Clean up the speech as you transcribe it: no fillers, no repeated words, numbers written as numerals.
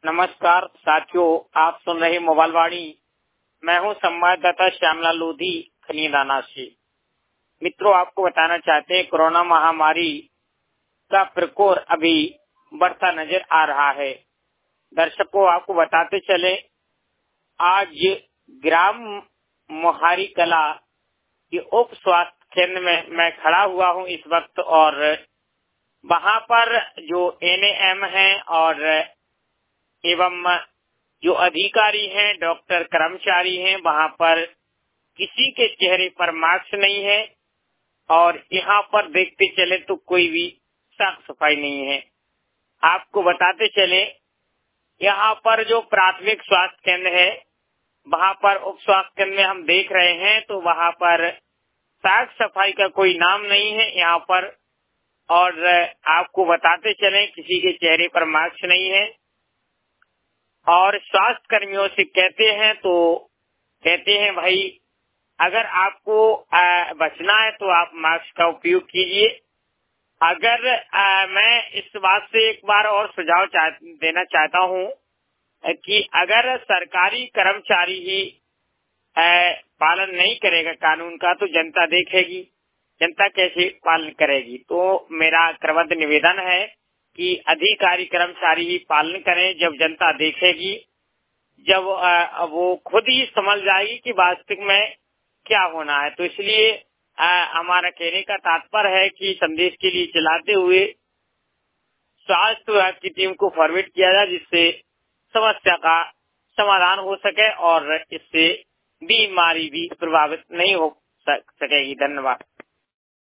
नमस्कार साथियों, आप सुन रहे मोबाइल वाणी। मैं हूं संवाददाता श्यामलाल लोधी खनीदाना से। मित्रों, आपको बताना चाहते हैं कोरोना महामारी का प्रकोप अभी बढ़ता नजर आ रहा है। दर्शकों, आपको बताते चले, आज ग्राम मोहारी कला के उप स्वास्थ्य केंद्र में मैं खड़ा हुआ हूं इस वक्त, और वहां पर जो एनएम है और एवं जो अधिकारी हैं, डॉक्टर कर्मचारी हैं, वहां पर किसी के चेहरे पर मास्क नहीं है और यहाँ पर देखते चले तो कोई भी साफ सफाई नहीं है। आपको बताते चले, यहाँ पर जो प्राथमिक स्वास्थ्य केंद्र है, वहां पर उप स्वास्थ्य केंद्र में हम देख रहे हैं तो वहां पर साफ सफाई का कोई नाम नहीं है यहाँ पर। और आपको बताते चले, किसी के चेहरे पर मास्क नहीं है और स्वास्थ्य कर्मियों से कहते हैं भाई, अगर आपको बचना है तो आप मास्क का उपयोग कीजिए। अगर मैं इस बात से एक बार और सुझाव देना चाहता हूं कि अगर सरकारी कर्मचारी ही पालन नहीं करेगा कानून का तो जनता देखेगी, जनता कैसे पालन करेगी। तो मेरा करबद्ध निवेदन है कि अधिकारी कर्मचारी ही पालन करें। जब जनता देखेगी, जब वो खुद ही समझ जाएगी कि वास्तविक में क्या होना है। तो इसलिए हमारा कहने का तात्पर्य है कि संदेश के लिए चलाते हुए स्वास्थ्य विभाग की टीम को फॉरवर्ड किया जाए, जिससे समस्या का समाधान हो सके और इससे बीमारी भी प्रभावित नहीं हो सकेगी। धन्यवाद।